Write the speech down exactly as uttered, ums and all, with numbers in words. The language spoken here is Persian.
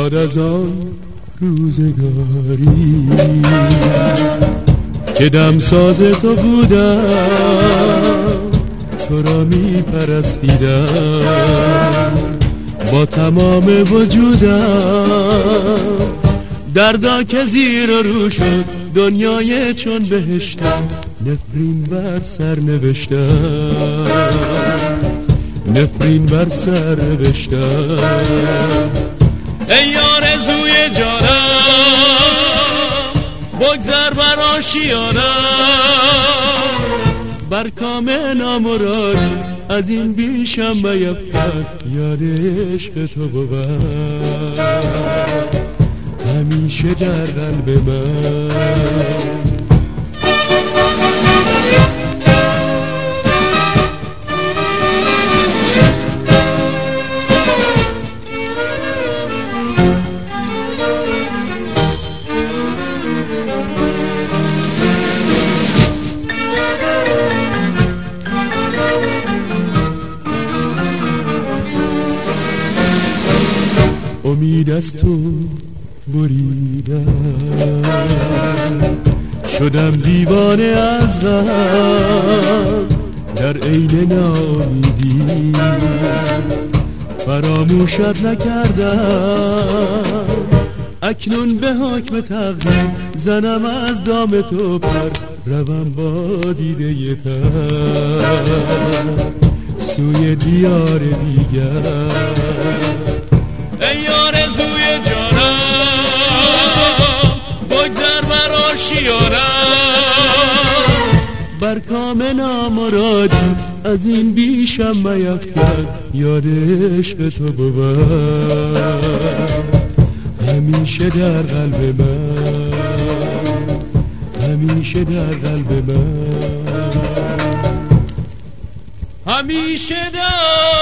یاد از آن روزگاری که دمساز تو بودم، تو را می پرستیدم با تمام وجودم. دردا که زیر و رو شد دنیای چون بهشتم، نفرین بر سر نوشتم، نفرین بر سر نوشتم. ای آرزوی جانم بگذر بر آشیانم، بر کام نامرادی از این بیشم میفکن، یاد عشق تو بود همیشه در قلب من. امید از تو بریدم، شدم دیوانه از غم، در عین ناامیدی فراموشت نکردم. اکنون به حکم تقدیر زنم از دام تو پر، روم با دیده تر سوی دیار دیگر. ای آرزوی جانم بگذر بر آشیانم، بر کام نامرادی از این بیشم میفکن، یاد عشق تو بود همیشه در قلب من، همیشه در قلب من، همیشه در